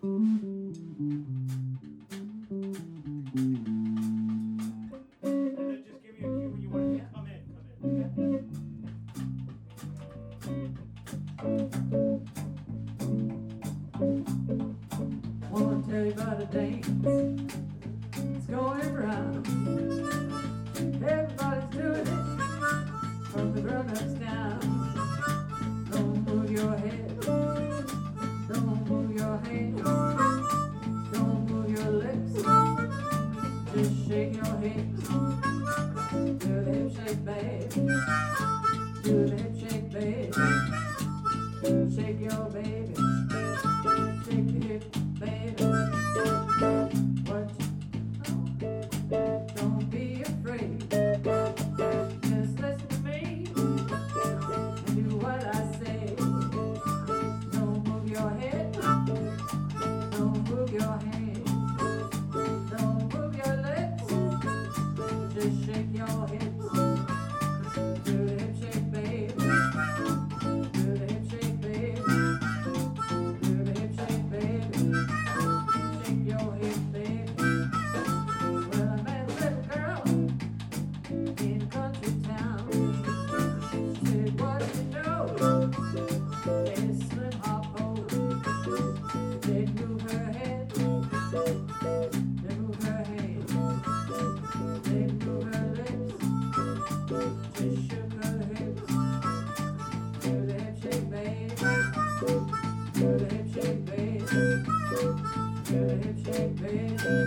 Wanna tell you about a dance it's going round. Everybody's doing it from the grown-ups down. Don't move your head, don't move your hands, don't move your lips, just shake your hips. Do the hip shake, babe. Do the hip shake, babe. Shake your baby. Shake your hip, baby. What don't be afraid. Just listen to me and do what I say. Don't move your head. Don't move your hands. Don't move your lips. Just shake your hips. Do the hip shake, baby. Do the hip shake, baby. Do the hip shake, baby. Shake your hip, baby. Well, I met a little girl in a country town. She said, what do you know? There's Slim Harpo. They move her head. They move her head. They move her lips. Just shook her hips. Do the hip shake, baby. Do the hip shake, baby. Do the hip shake, baby.